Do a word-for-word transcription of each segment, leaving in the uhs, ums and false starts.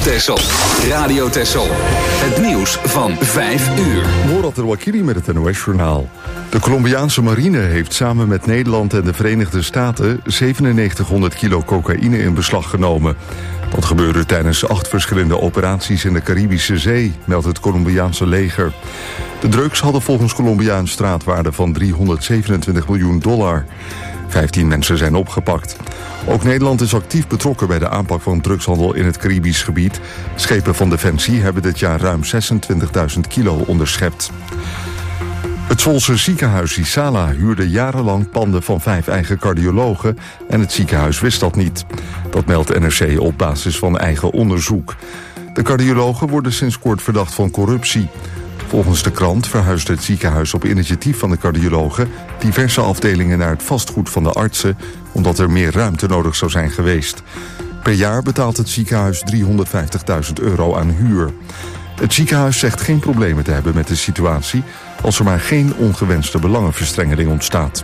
Texel. Radio Texel. Het nieuws van vijf uur. Mourad El-Wakili met het N O S-journaal. De Colombiaanse marine heeft samen met Nederland en de Verenigde Staten zevenennegentighonderd kilo cocaïne in beslag genomen. Dat gebeurde tijdens acht verschillende operaties in de Caribische Zee, meldt het Colombiaanse leger. De drugs hadden volgens Colombia een straatwaarde van driehonderdzevenentwintig miljoen dollar. Vijftien mensen zijn opgepakt. Ook Nederland is actief betrokken bij de aanpak van drugshandel in het Caribisch gebied. Schepen van Defensie hebben dit jaar ruim zesentwintigduizend kilo onderschept. Het Zwolse ziekenhuis Isala huurde jarenlang panden van vijf eigen cardiologen en het ziekenhuis wist dat niet. Dat meldt N R C op basis van eigen onderzoek. De cardiologen worden sinds kort verdacht van corruptie. Volgens de krant verhuisde het ziekenhuis op initiatief van de cardiologen diverse afdelingen naar het vastgoed van de artsen, omdat er meer ruimte nodig zou zijn geweest. Per jaar betaalt het ziekenhuis driehonderdvijftigduizend euro aan huur. Het ziekenhuis zegt geen problemen te hebben met de situatie als er maar geen ongewenste belangenverstrengeling ontstaat.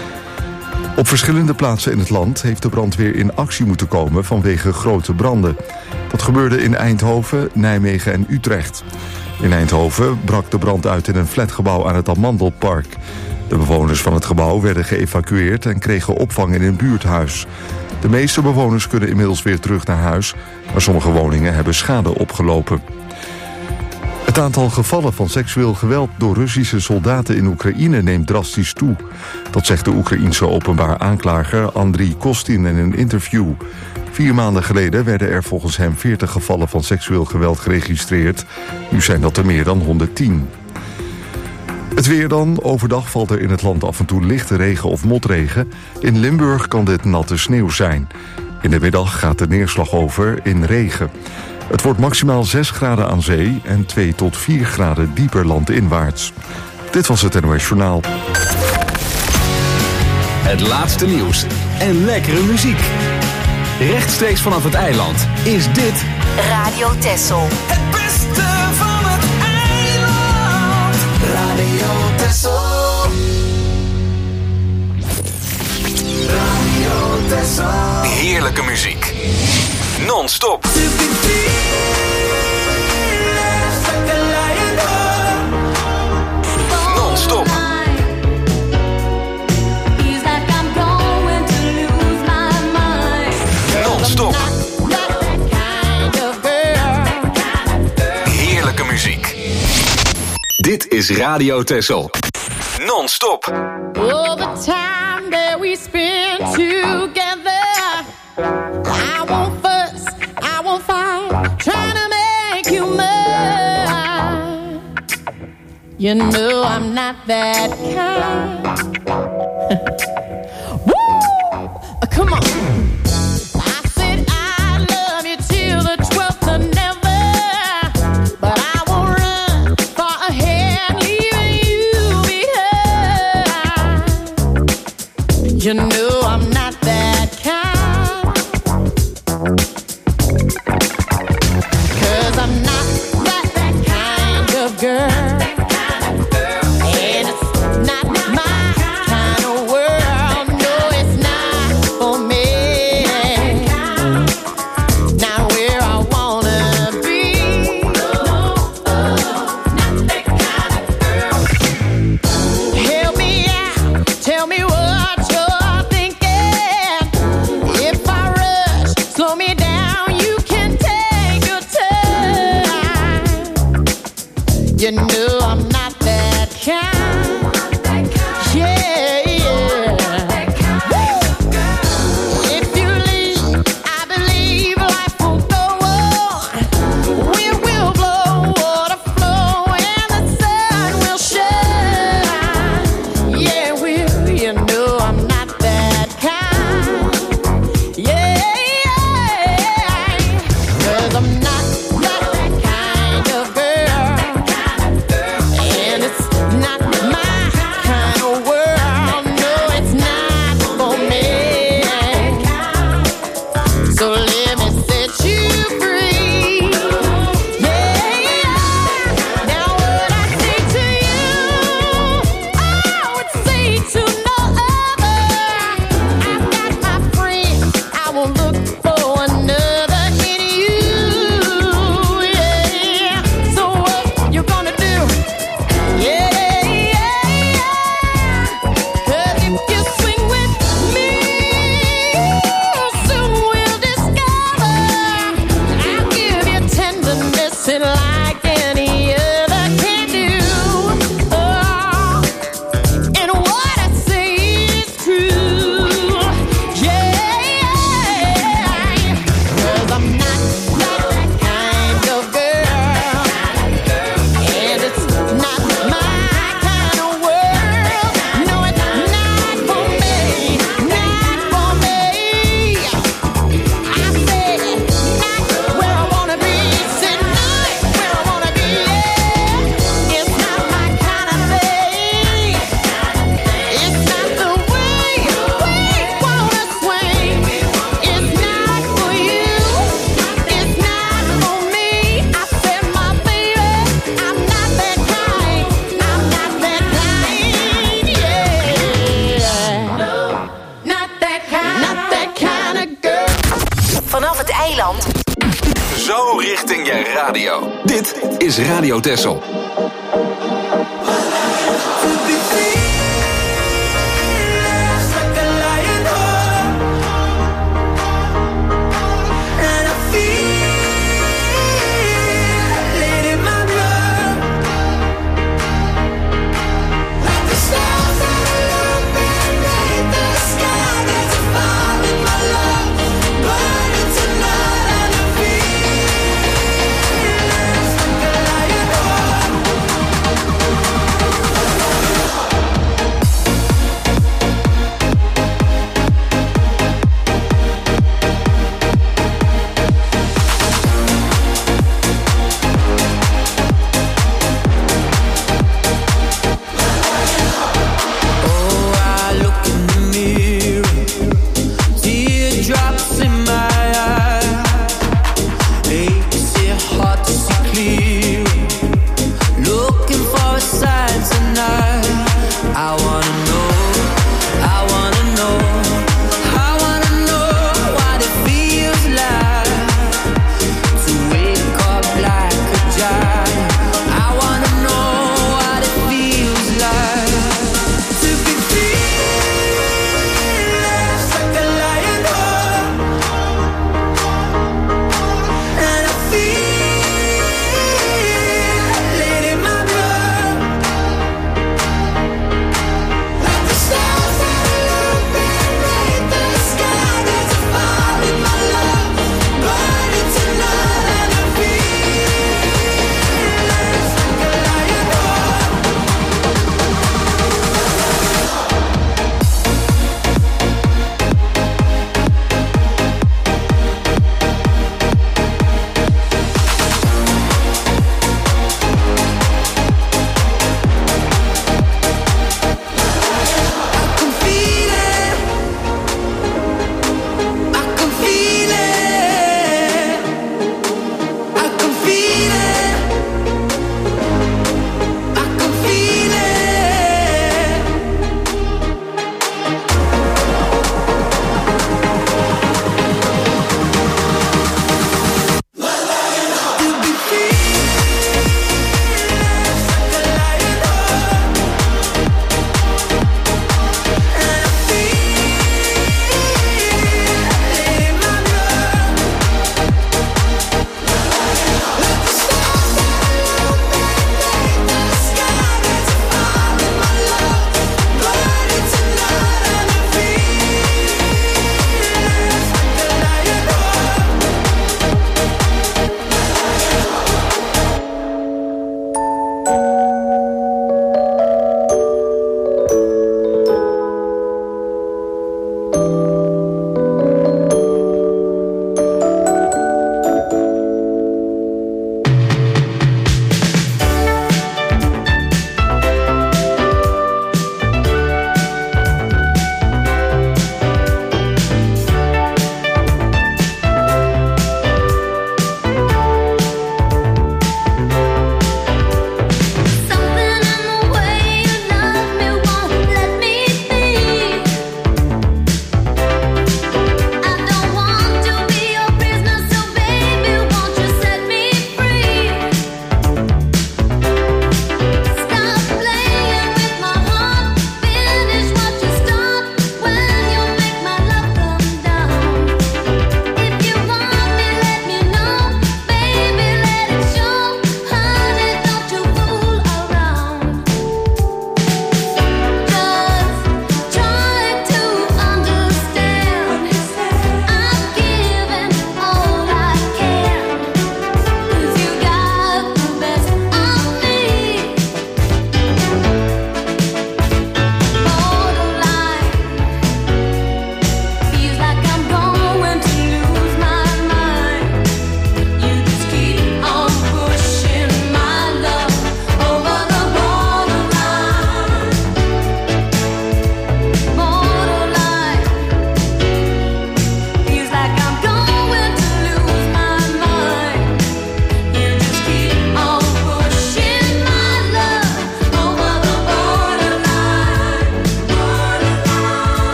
Op verschillende plaatsen in het land heeft de brandweer in actie moeten komen vanwege grote branden. Dat gebeurde in Eindhoven, Nijmegen en Utrecht. In Eindhoven brak de brand uit in een flatgebouw aan het Amandelpark. De bewoners van het gebouw werden geëvacueerd en kregen opvang in een buurthuis. De meeste bewoners kunnen inmiddels weer terug naar huis, maar sommige woningen hebben schade opgelopen. Het aantal gevallen van seksueel geweld door Russische soldaten in Oekraïne neemt drastisch toe. Dat zegt de Oekraïense openbaar aanklager Andriy Kostin in een interview. Vier maanden geleden werden er volgens hem veertig gevallen van seksueel geweld geregistreerd. Nu zijn dat er meer dan honderdtien. Het weer dan. Overdag valt er in het land af en toe lichte regen of motregen. In Limburg kan dit natte sneeuw zijn. In de middag gaat de neerslag over in regen. Het wordt maximaal zes graden aan zee en twee tot vier graden dieper landinwaarts. Dit was het N O S Journaal. Het laatste nieuws en lekkere muziek. Rechtstreeks vanaf het eiland is dit Radio Texel. Het beste van het eiland. Radio Texel. Radio Texel. heerlijke muziek. Non-stop. Non-stop. Non-stop. Heerlijke muziek. Dit is Radio Texel. Non-stop. All the time that we spend together, I won't fuss, I won't fight, trying to make you mine. You know I'm not that kind. Woo! Come on. You know I'm not that kind, 'cause I'm not that, that kind of girl, and it's not my kind of world. No, it's not for me, not where I wanna be. No, not that kind of girl. Help me out, tell me what. You know I'm not that kind. Yeah, yeah. If you leave, I believe life will go on. Wind will blow, water flow, and the sun will shine. Yeah, will. You know I'm not that kind. Yeah, yeah. 'Cause I'm not. My radio. Dit is Radio Texel. Tonight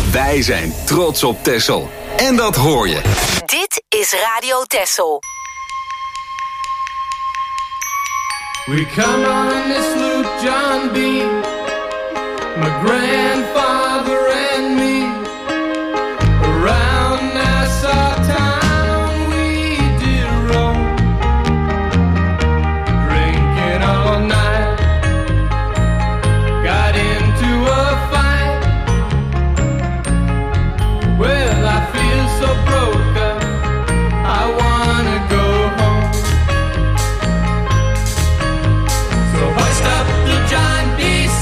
Wij zijn trots op Texel. En dat hoor je. Dit is Radio Texel. We come on this sloop, John B. My grandfather and me. Around Nassau town we did roam. Drinking all night. Got into a fight. Well, I feel so broken. I wanna go home. So hoist up the John B.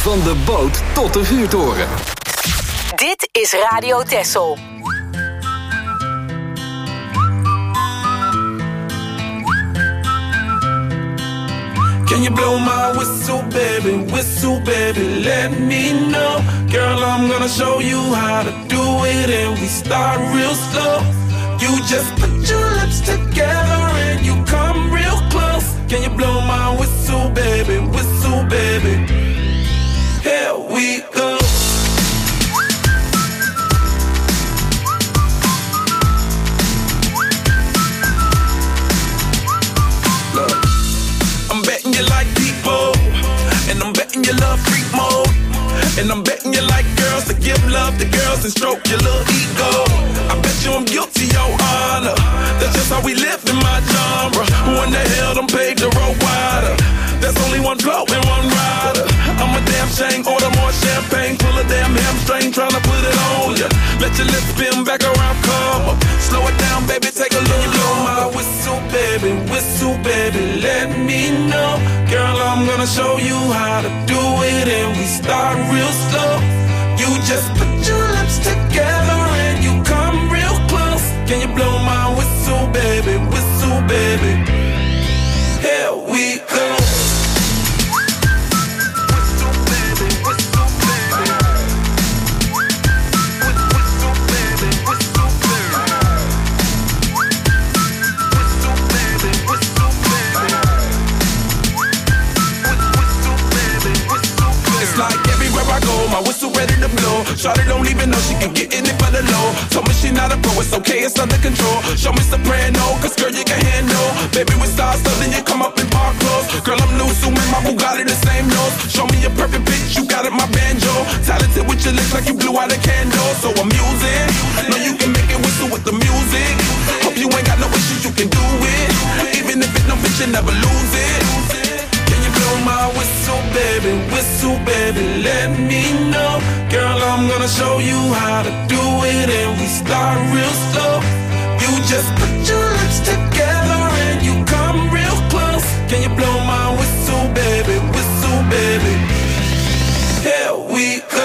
Van de boot tot de vuurtoren. Dit is Radio Texel. Can you blow my whistle, baby, whistle, baby, let me know. Girl, I'm gonna show you how to do it, and we start real slow. You just put your lips together and you come real close. Can you blow my whistle, baby, whistle, baby? Here we go. Look, I'm betting you like people, and I'm betting you love freak mode, and I'm betting you like girls to give love to girls and stroke your little ego. I bet you I'm guilty, your honor. That's just how we live in my genre. Who in the hell done paved the road wider? There's only one blow and one rider. I'm a damn shame, order more champagne, pull a damn hamstring, tryna put it on ya. Let your lips spin back around, come up. Slow it down, baby, take a look. Blow my whistle, baby, whistle, baby, let me know. Girl, I'm gonna show you how to do it, and we start real slow. You just put your lips together and you come real close. Can you blow my whistle, baby, whistle, baby? Here we go. My whistle ready to blow. Shawty don't even know she can get in it for the low. Told me she not a pro, it's okay, it's under control. Show me soprano, cause girl you can handle. Baby with stars, so then you come up in park clothes. Girl I'm new, so my Bugatti the same nose. Show me a perfect pitch, you got it, my banjo. Talented with your lips like you blew out a candle. So I'm using, know you can make it whistle with the music. Hope you ain't got no issues, you can do it. Even if it no bitch, you never lose it. Blow my whistle, baby, whistle, baby, let me know. Girl, I'm gonna show you how to do it, and we start real slow. You just put your lips together and you come real close. Can you blow my whistle, baby, whistle, baby? Here we go.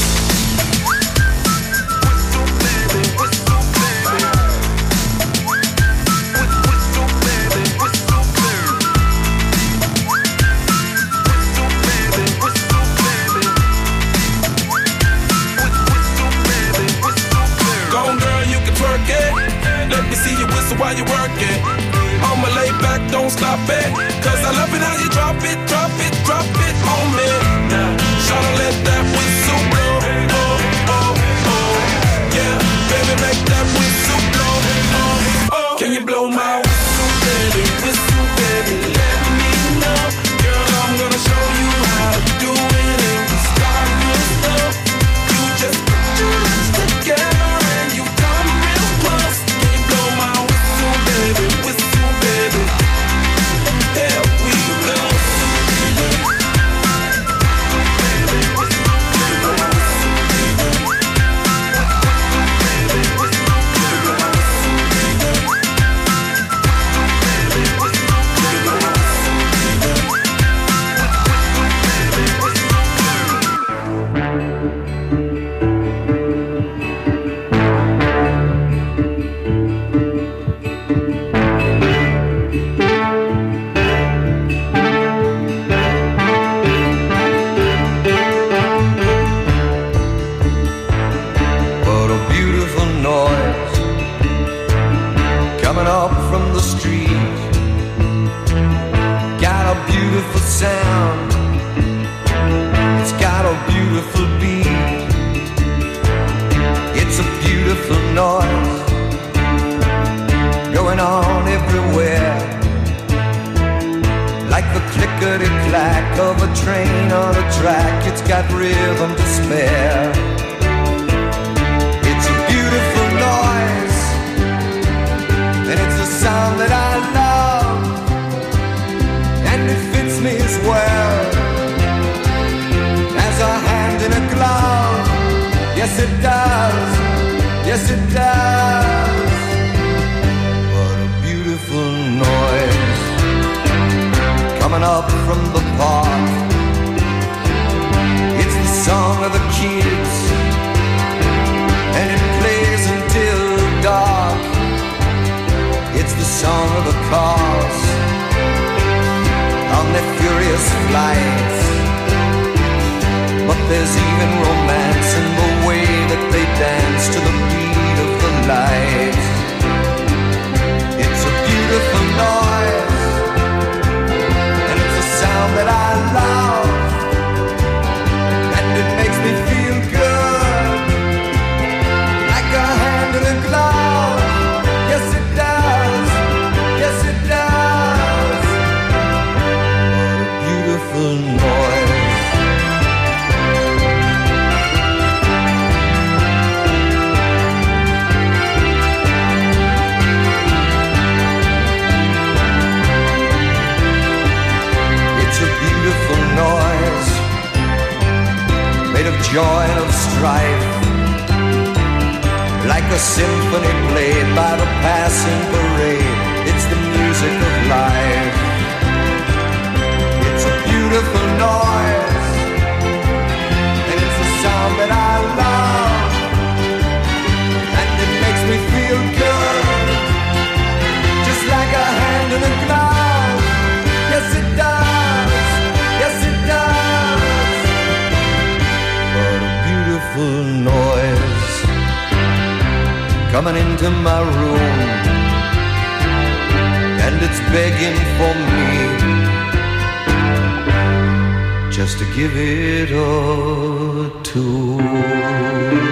While you working, I'ma lay back, don't stop it. Cause I love it how you drop it, drop it, drop it on me. Now, tryna let that whistle blow. Oh, oh, oh. Yeah, baby, make that whistle blow. Oh, oh. Can you blow my whistle, baby? Whistle, baby, let me know. Girl, I'm gonna show you how to do it, and we start real slow. You just put your lips together and you come real close. Can you blow my baby, whistle, baby, here we go. Sound, it's got a beautiful beat, it's a beautiful noise going on everywhere, like the clickety-clack of a train on a track. It's got rhythm to spare. It's a beautiful noise, and it's a sound that I love, and it fits me as well as a hand in a glove. Yes it does, yes it does. What a beautiful noise coming up from the park. song of the kids, and it plays until dark. It's the song of the cars on their furious flights. But there's even romance in the way that they dance to the beat of the light. It's a beautiful noise, and it's a sound that I love, and it makes me feel good, like a hand in a glove. Yes it does, yes it does. What a beautiful noise. Noise made of joy and of strife, like a symphony played by the passing parade. It's the music of life. It's a beautiful noise, and it's a sound that I love, and it makes me feel good, just like a hand in a glove. Yes it does, yes it does. What a beautiful noise coming into my room, and it's begging for me just to give it a tune.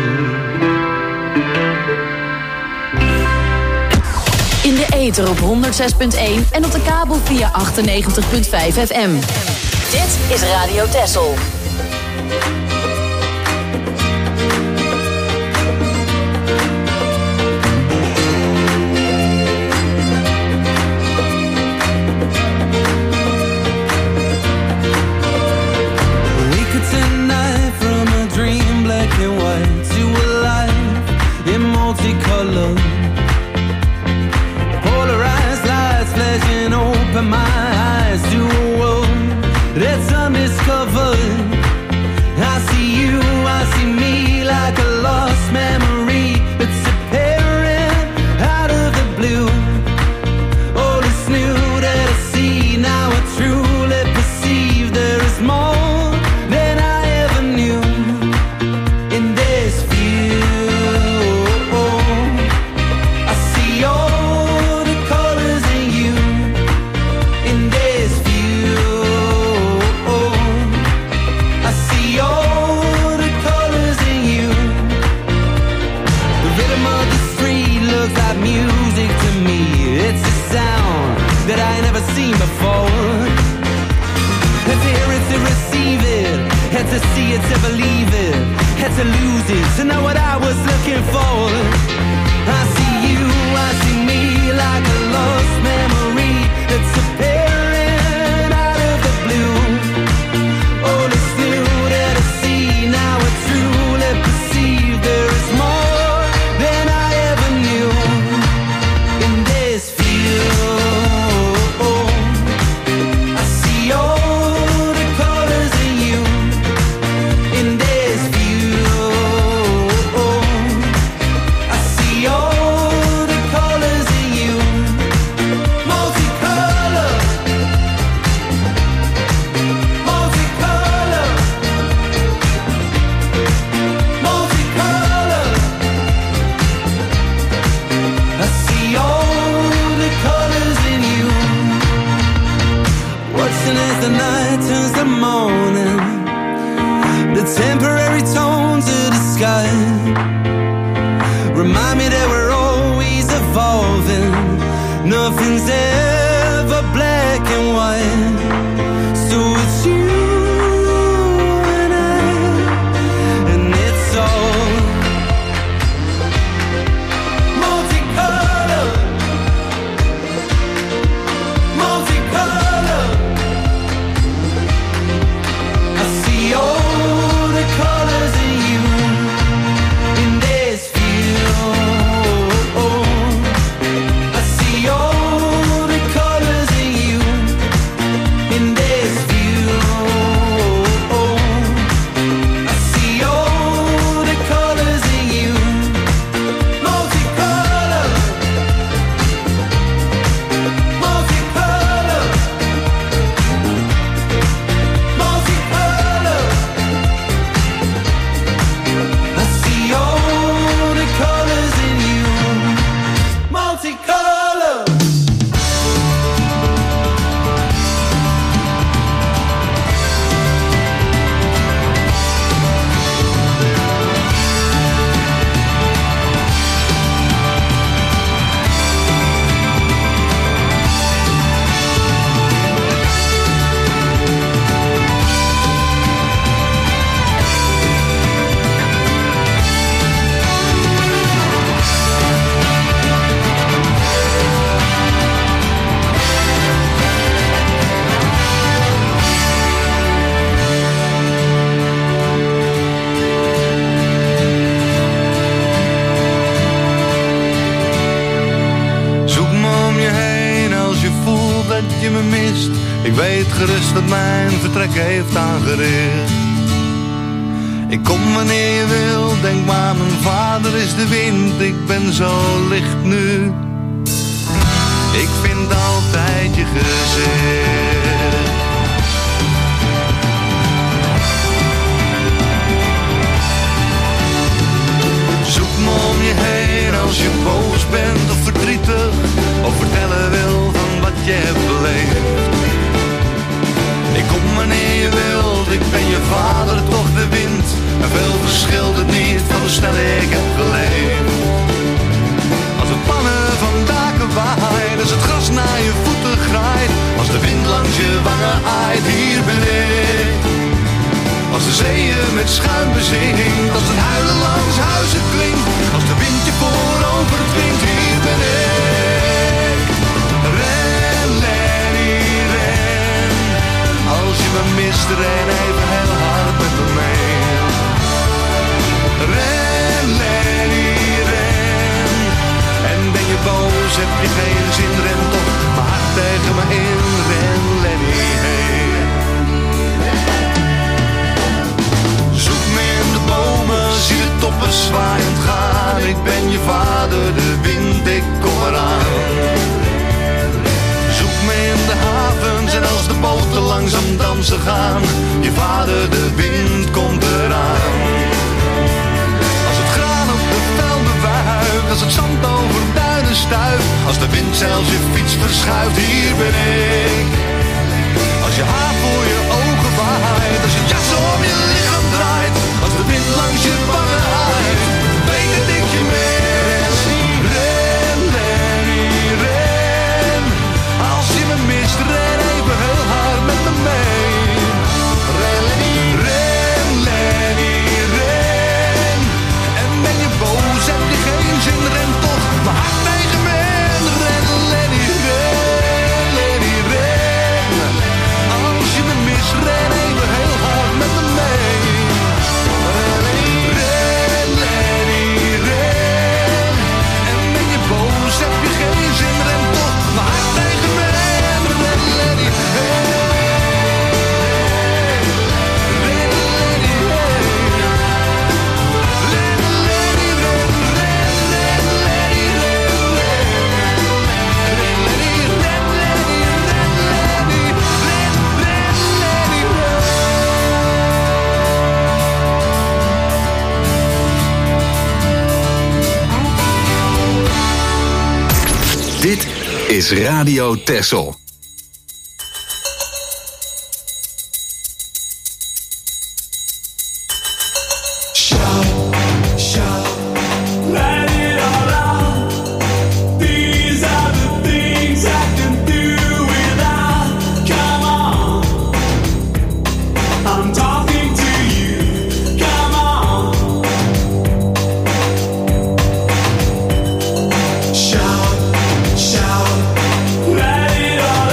In de ether op honderd zes punt één en op de kabel via achtennegentig punt vijf F M. Dit is Radio Texel. Multicolor, polarized lights flashing open my eyes to a world that's undiscovered. I see you, I see me like a lost memory that's appearing out of the blue. All is new that I see, now I truly perceive there is more than I ever knew in this view. That I never seen before. Had to hear it to receive it, had to see it to believe it, had to lose it to know what I was looking for. I see you, I see me like a lost memory that's appearing out of the blue. All is new that I see, now I truly perceive there is more than I ever knew in this field. As the night turns to morning, the temporary tones of the sky remind me that we're always evolving. Nothing's ever black and white. So it's you and I, and it's all multicolor, multicolor. All the colors in you in this view. I see all the gerust dat mijn vertrek heeft aangericht. Ik kom wanneer je wil, denk maar mijn vader is de wind. Ik ben zo licht nu, ik vind altijd je gezicht. Zoek me om je heen als je boos bent of verdrietig, of vertellen wil van wat je hebt beleefd. Ik kom wanneer je wilt, ik ben je vader, toch de wind. En veel verschilt het niet van hoe snel ik heb geleefd. Als de pannen van daken waaien, als het gras naar je voeten graait, als de wind langs je wangen aait, hier ben ik. Als de zeeën met schuim bezingt, als het huilen langs huizen klinkt, als de wind je voorover dwingt, hier ben ik. Ren, Lenny, ren. Als je me mist, ren even heel hard met me mee. Ren, Lenny, ren. En ben je boos, heb je geen zin, ren toch mijn hart tegen me in. Ren, Lenny, hey. Zoek me in de bomen, zie de toppen zwaaiend gaan. Ik ben je vader, de wind, ik kom eraan. Zoek me in de havens en als de boten langzaam dansen gaan. Je vader, de wind, komt eraan. Als het graan op de velden wuift, als het zand over duinen stuift, als de wind zelfs je fiets verschuift, hier ben ik. Als je haar voor je ogen waait, als je jas om je lichaam draait, als de wind langs je wangen aait, weet dat ik je mis. Ren, Lenny, ren. Als je me mist, ren even heel hard met me mee. Ren, Lenny, ren, Lenny, ren. En ben je boos, heb je geen zin, ren toch mijn hart tegen me in. Ren, Lenny, ren, Lenny, ren. Als je me mist, ren even heel hard met me mee. Ren, ren, Lenny, ren. En ben je boos, heb je geen zin, ren toch mijn hart tegen me in. Ren, Lenny, hey. Ren, Lenny, hey. Ren, Lenny, ren, ren, ren, Lenny, ren, ren. Ren, Lenny, ren, Lenny, ren, Lenny, ren, ren, Lenny, ren. Dit is Radio Texel. Shout, shout, let it all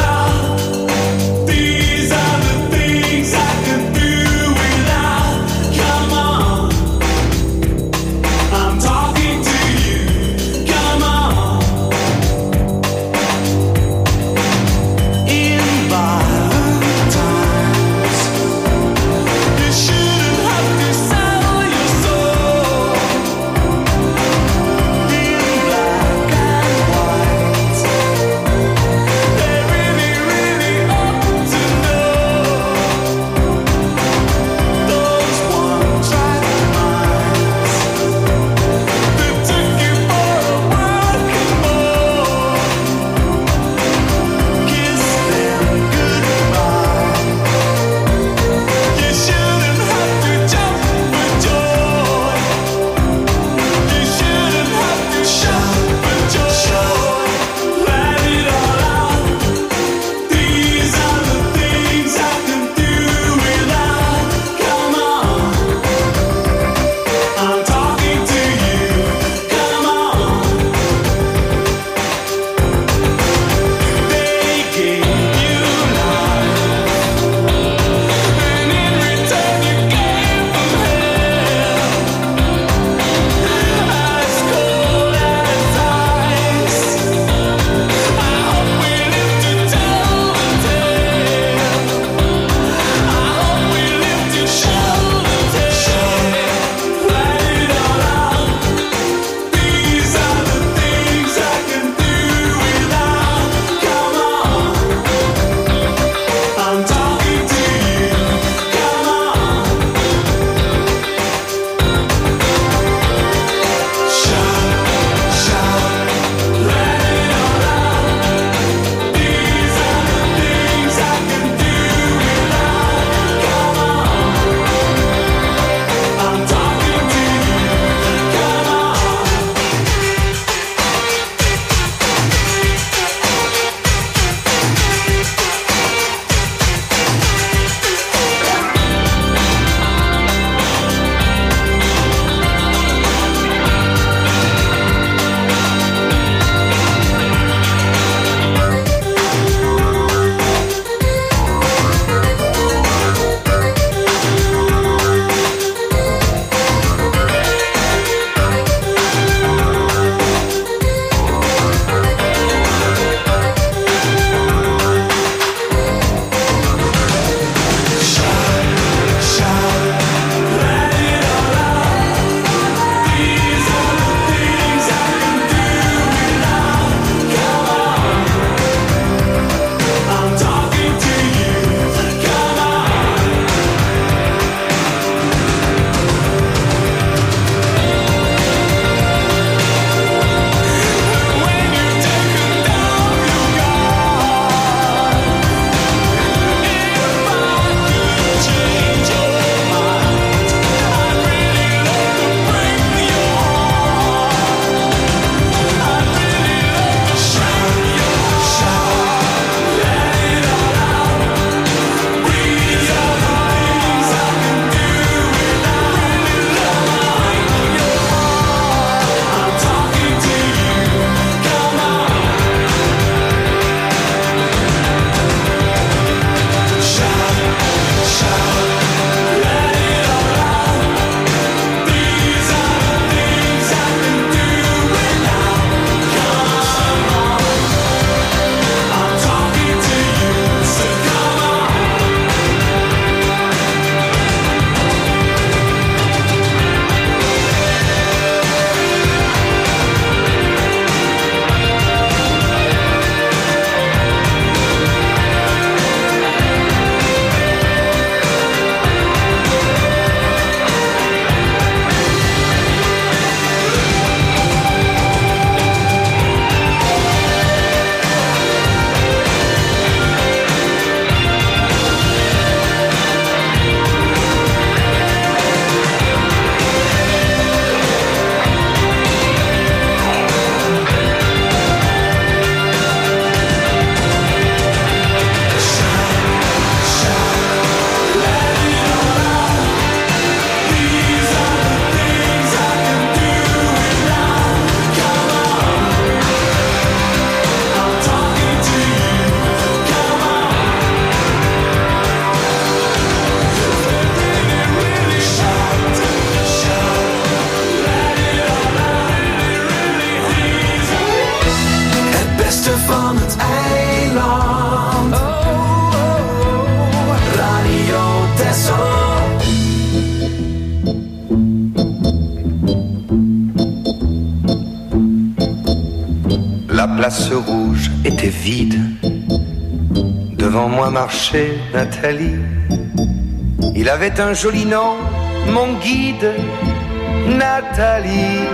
place rouge était vide. Devant moi marchait Nathalie. Il avait un joli nom, mon guide, Nathalie.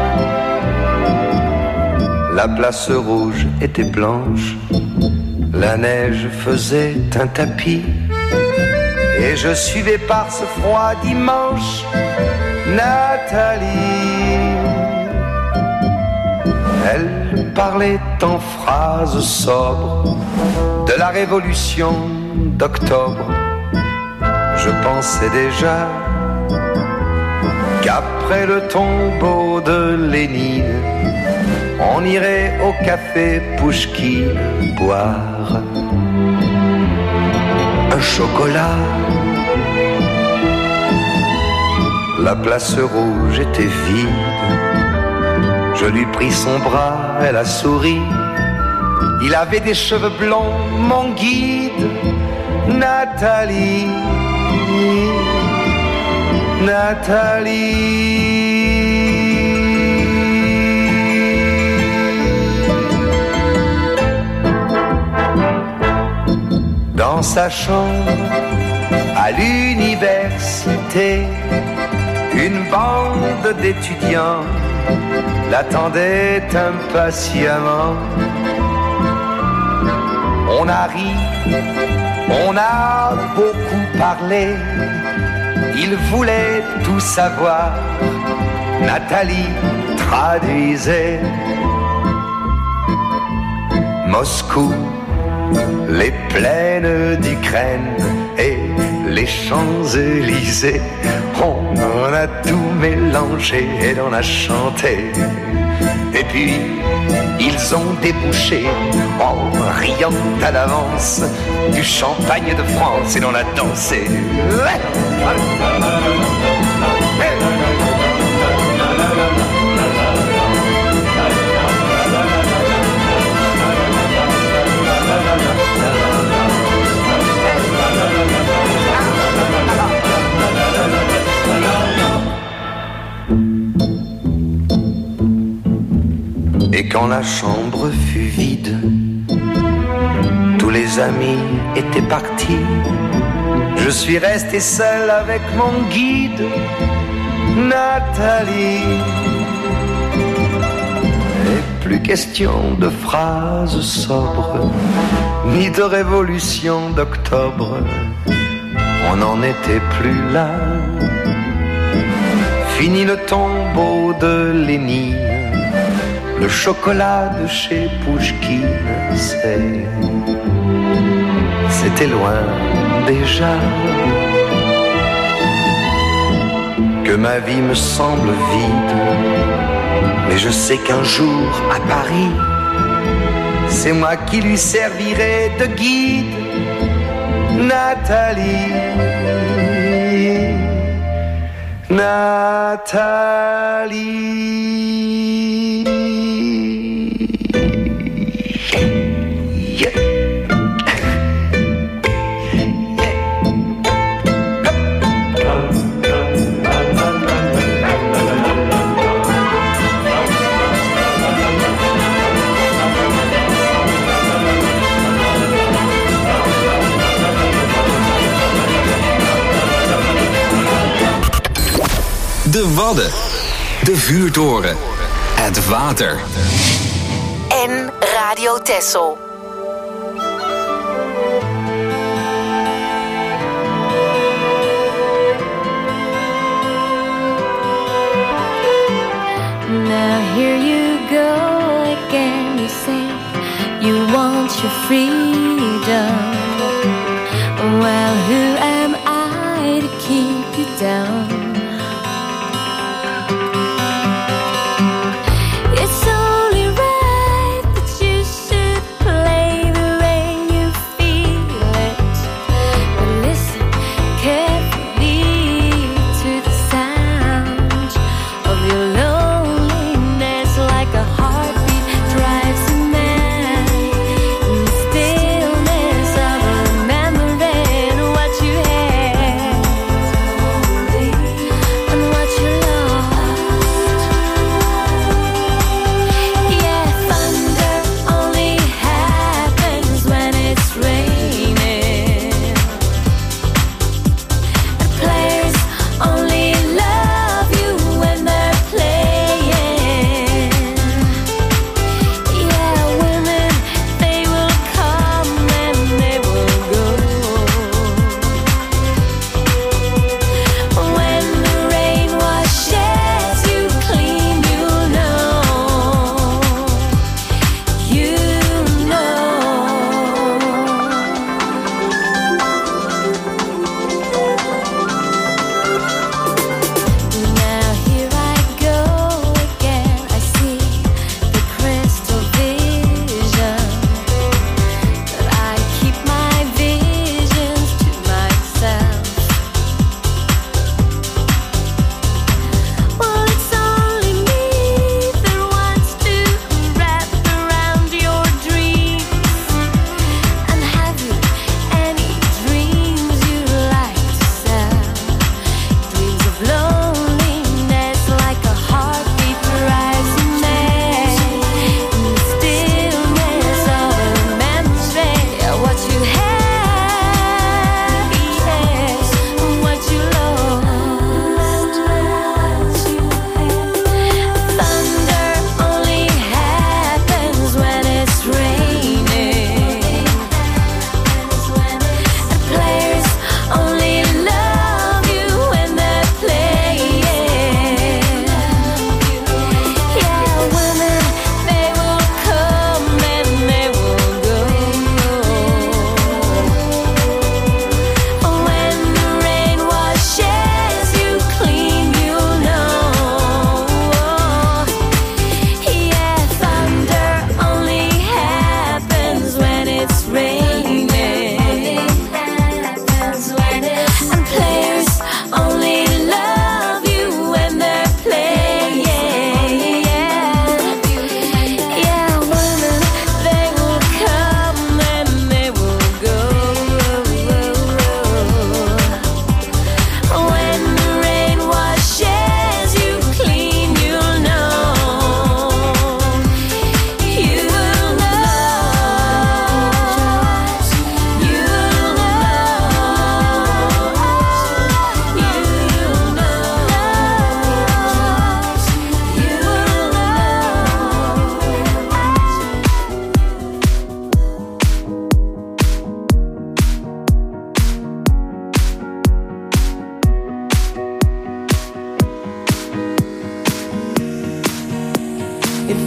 La place rouge était blanche, la neige faisait un tapis, et je suivais par ce froid dimanche Nathalie. Elle parlait en phrases sobres de la révolution d'octobre. Je pensais déjà qu'après le tombeau de Lénine, on irait au café Pouchkine boire un chocolat. La place rouge était vide. Je lui pris son bras, elle a souri. Il avait des cheveux blonds, mon guide, Nathalie. Nathalie. Dans sa chambre, à l'université, une bande d'étudiants l'attendait impatiemment. On a ri, on a beaucoup parlé, il voulait tout savoir. Nathalie traduisait. Moscou, les plaines d'Ukraine et les Champs-Élysées, on en a tout mélangé et on a chanté. Et puis ils ont débouché en riant à l'avance du champagne de France et l'on a dansé. Et quand la chambre fut vide, tous les amis étaient partis. Je suis resté seul avec mon guide, Nathalie. Et plus question de phrases sobres, ni de révolution d'octobre. On n'en était plus là. Fini le tombeau de Lénine. Le chocolat de chez Pouchkine, c'est... c'était loin déjà. Que ma vie me semble vide, mais je sais qu'un jour à Paris, c'est moi qui lui servirai de guide, Nathalie. Nathalie. De Wadden. De Vuurtoren. Het water. En Radio Texel. Now here you go again, you say you want your freedom. Well, who am I to keep you down? It's only right that you should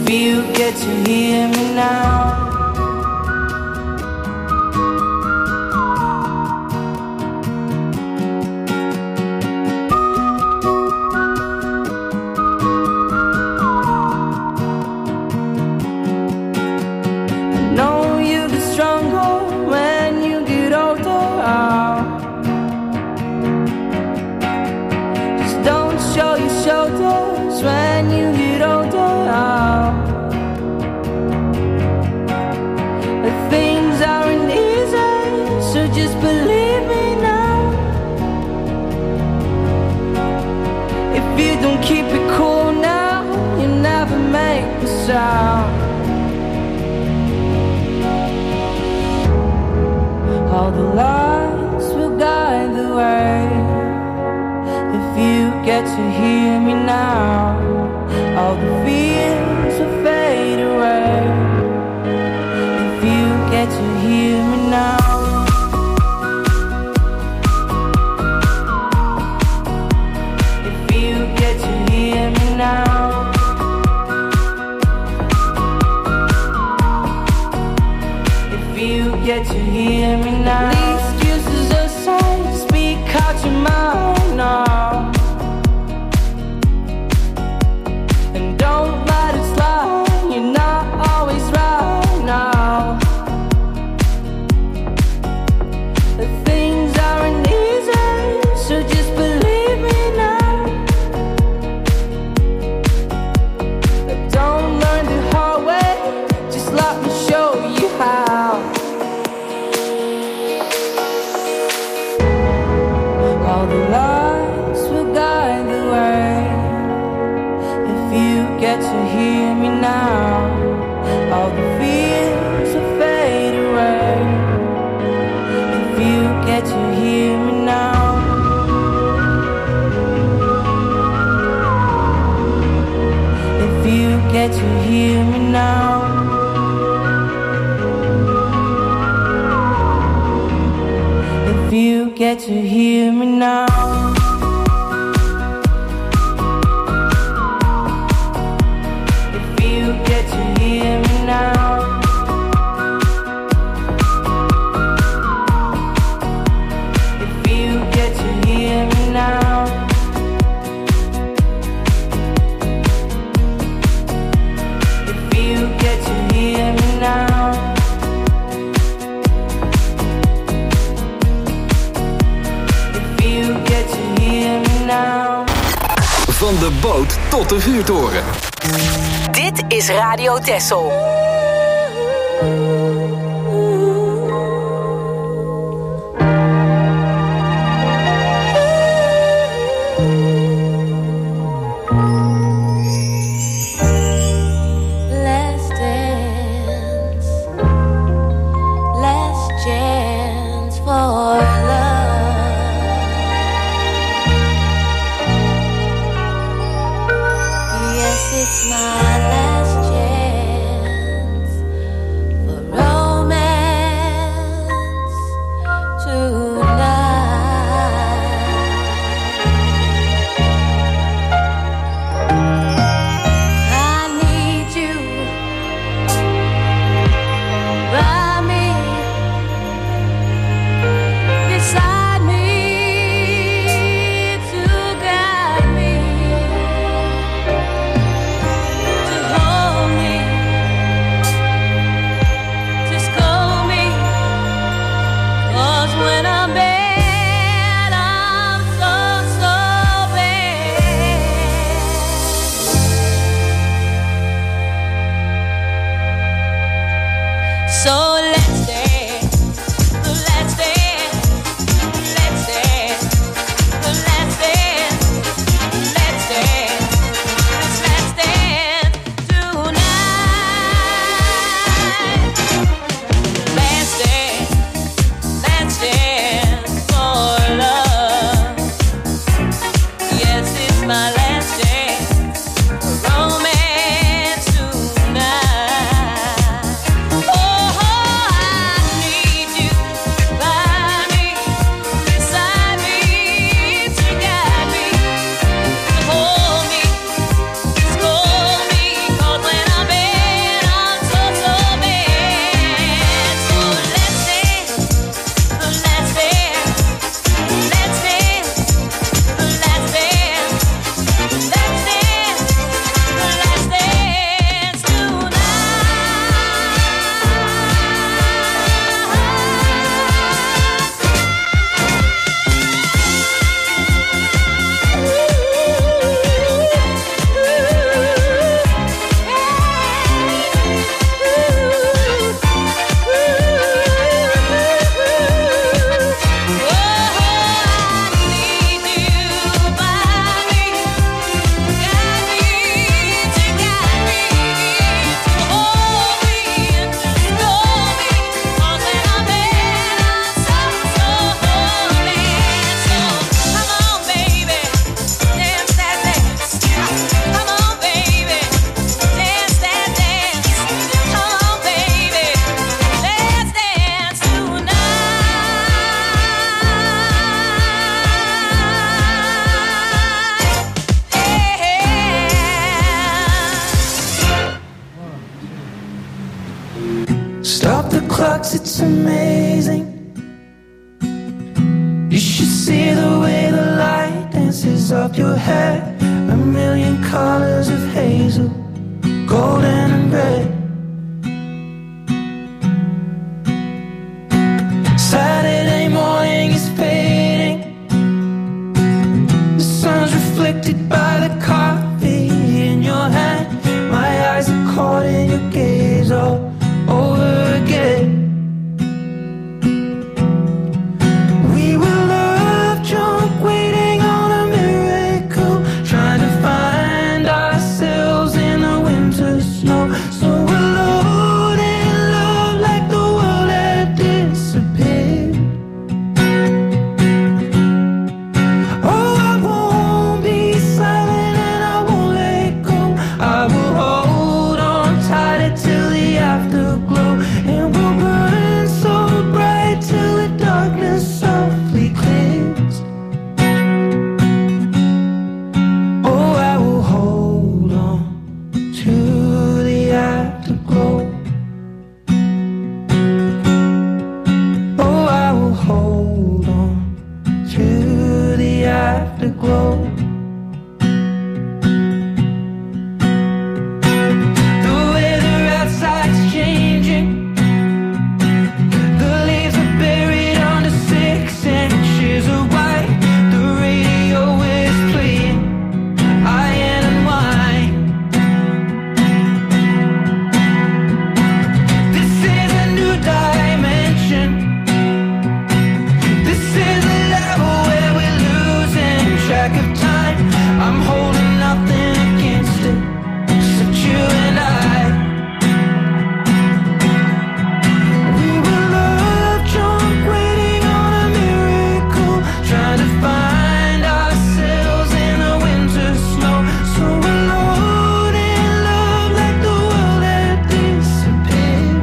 you get to hear me now. When you get older, things aren't easy, so just believe me now. If you don't keep it cool now, you never make a sound. All the lights will guide the way. If you get to hear me now, all the fears will fade away. If you get to hear me now. If you get to hear me now. If you get to hear me now. The excuses aside, speak out your mind now. Don't let it slide, you're not always right now. The things aren't easy, so just believe me now. But don't learn the hard way, just let me show you how. All the lights will guide the way. Get to hear me now. All the fears will fade away. If you get to hear me now. If you get to hear me now. If you get to hear me now. Get to hear me now. If you get to hear me now. If you get to hear me now. If you get to hear me now. Van de boot tot de vuurtoren. Dit is Radio Texel. It's my last chance for all. clocks, it's amazing. You should see the way the light dances up your hair. A million colors of hazel, golden and red. Saturday morning is fading. The sun's reflected by the coffee in your hand. My eyes are caught in your gaze all over again. We were love drunk, waiting on a miracle, trying to find ourselves in the winter snow. So alone in love, like the world had disappeared. Oh, I won't be silent and I won't let go. I will hold on tighter till the afterglow, and we'll burn so bright till the darkness softly clears. Oh, I will hold on to the afterglow. Oh, I will hold on to the afterglow. The weather outside's changing. The leaves are buried under six inches of white. The radio is playing iron and wine. This is a new dimension. This is a level where we're losing track of time. I'm holding nothing against it, except you and I. We were love drunk, waiting on a miracle, trying to find ourselves in the winter snow. So alone in love, like the world had disappeared.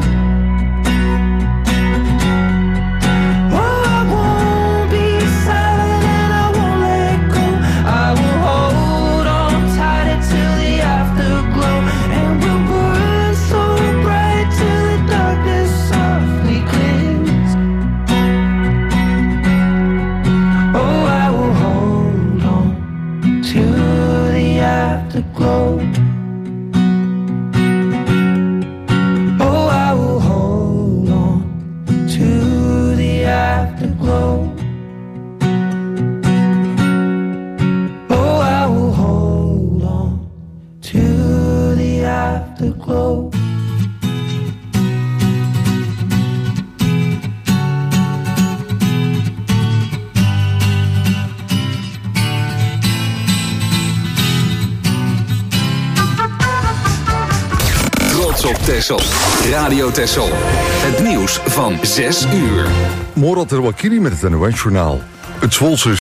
Oh, I won't be silent and I won't let go. I will hold on tighter till the afterglow, and we'll burn so bright till the darkness softly clears. Oh, I will hold on to the afterglow. Oh, I will hold on to the afterglow. Oh, I will hold on to the afterglow. Trots op Texel. Radio Texel. Het nieuws van zes uur. Morat El Wakili met het N O S-journaal. Het Zwolse